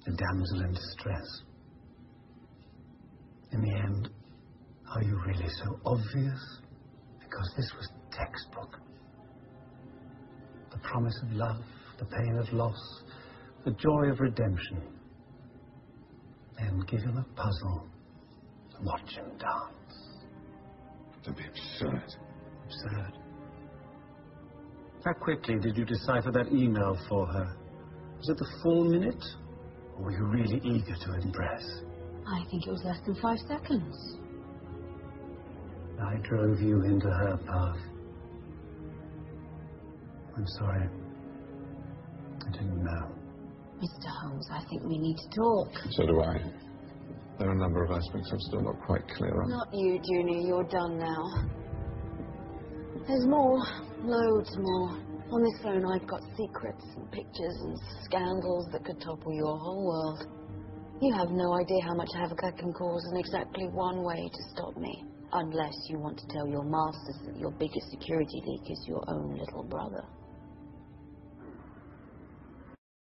the damsel in distress. In the end, are you really so obvious? Because this was textbook. The promise of love, the pain of loss, the joy of redemption. Then give him a puzzle and watch him dance. Don't be absurd. Absurd. How quickly did you decipher that email for her? Was it the full minute? Or were you really eager to impress? I think it was less than 5 seconds. I drove you into her path. I'm sorry. I didn't know. Mr. Holmes, I think we need to talk. So do I. There are a number of aspects I'm still not quite clear on. Not you, Junior. You're done now. There's more. Loads more. On this phone, I've got secrets and pictures and scandals that could topple your whole world. You have no idea how much havoc I can cause in exactly one way to stop me. Unless you want to tell your masters that your biggest security leak is your own little brother.